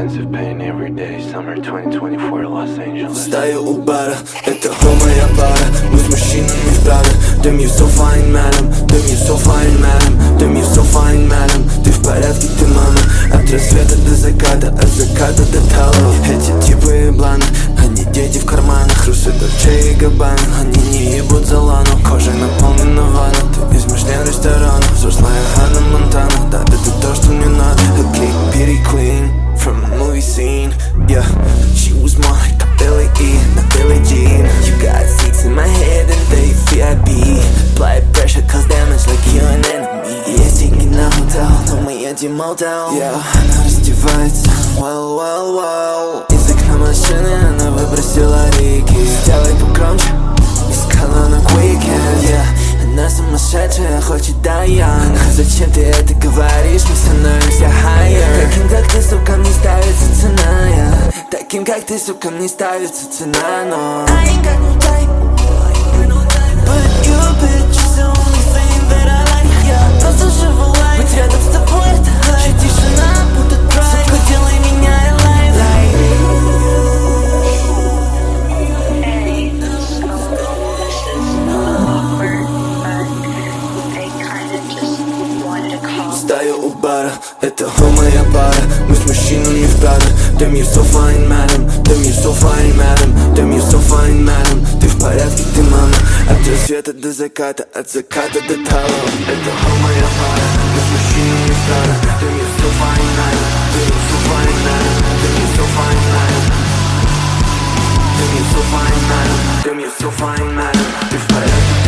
intensive pain every day. Summer 2024, Los Angeles. Стою у бара, это моя пара. Мы с мужчинами в Прада. Damn, you so fine, madam. Damn, you so fine, madam. Damn, you so fine, madam. Ты в порядке, ты мама. От рассвета до заката, от заката до тала. Эти типы ебланы, они дети в карманах. Русы Дольче и Габбана, они не ебут за лану. Кожей наполнена ванна, ты из Мишлен ресторана. Взрослая Ханна Монтана, да, это то, что мне надо. A clean beauty queen from a movie scene. Yeah, she was more like a Billie E, not Billie Jean. You got seats in my head and they VIP. Apply pressure, cause damage like you an enemy. Есть деньги на hotel, но мы едем motel. Yeah, она раздевается, well, well, well. Из окна машины она выбросила рики. Сделай погромче, искала на weekend. Yeah, она сумасшедшая, хочет Дайан. Зачем ты это говоришь, мы становимся higher. Таким как ты, сука, не ставится цена, yeah. Таким как ты, сука, не ставится цена, но I ain't got no time, but you bitch is the only thing that I like, yeah. Просто живу лайф, быть рядом с тобой это хайп. Тишина будет драйв, сука, делай меня alive, Стою у бара, это моя пара. Мы с мужчинами в Прада. Damn, you so fine, madam. Damn, you so fine, madam. Damn, you so fine, madam. Ты в порядке, ты мама. От рассвета до заката, от заката до тала. Это моя пара. Мы с мужчинами в Прада. Damn, you so fine, madam. Damn, you so fine, madam. Damn, you so fine, madam. Damn, you so fine, madam. Damn, you so fine, madam. Ты в порядке.